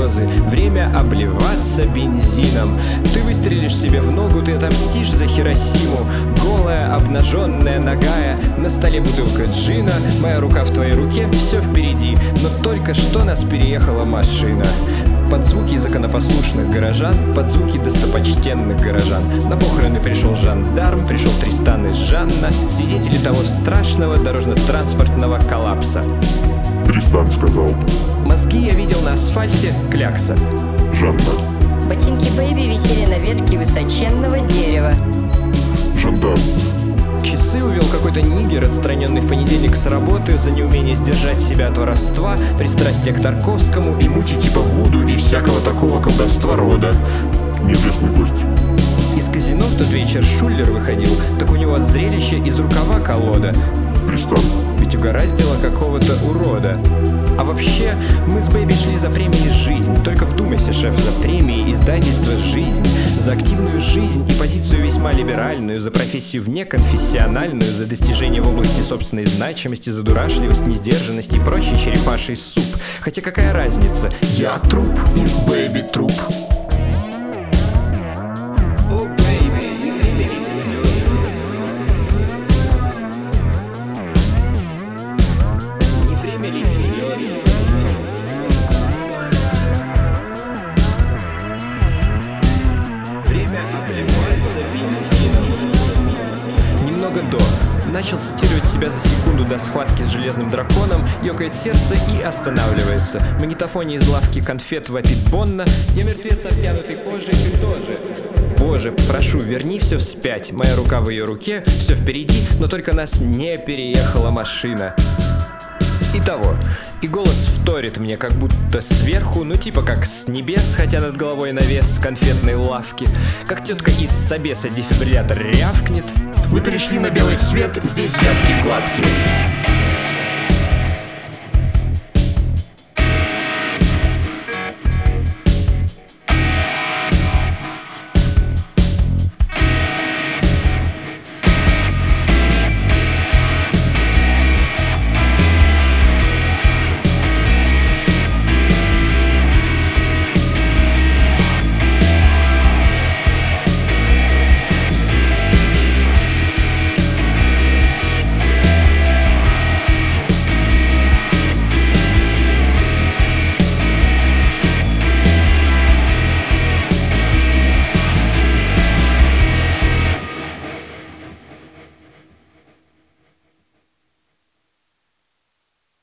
слезы. Время обливаться бензином. Ты выстрелишь себе в ногу, ты отомстишь за Хиросиму. Голая, обнаженная, нагая, на столе бутылка джина, моя рука в твоей руке, все впереди. Но только что нас переехала машина. Под звуки законопослушных горожан, под звуки достопочтенных горожан. На похороны пришел жандарм, пришел Тристан и Жанна, свидетели того страшного дорожно-транспортного коллапса. Тристан сказал: мозги я видел на асфальте, клякса. Жанна. Ботинки Бэйби висели на ветке высоченного дерева. Жандарм. Часы увел какой-то нигер, отстраненный в понедельник с работы за неумение сдержать себя от воровства, пристрастие к Тарковскому и мути типа вуду и всякого такого колдовства рода. Неизвестный гость. Из казино в тот вечер Шуллер выходил, так у него от зрелища из рукава колода. Тристан. Ведь угораздило какого-то урода. А вообще, мы с Бэйби шли за премией «Жизнь». Только вдумайся, шеф, за премией издательства «Жизнь». За активную жизнь и позицию весьма либеральную, за профессию внеконфессиональную, за достижения в области собственной значимости, за дурашливость, несдержанность и прочий черепаший суп. Хотя какая разница? Я труп и Бэйби труп. Немного до. Начал цитировать себя за секунду до схватки с железным драконом, ёкает сердце и останавливается. В магнитофоне из лавки конфет вопит Бонна: я мертвец, обтянутый кожей, ты тоже. Боже, прошу, верни все вспять. Моя рука в ее руке, все впереди, но только нас не переехала машина. Итого, и голос вторит мне, как будто сверху, ну типа как с небес, хотя над головой навес конфетной лавки. Как тетка из собеса дефибриллятор рявкнет: вы перешли на белый свет, здесь взятки гладкие.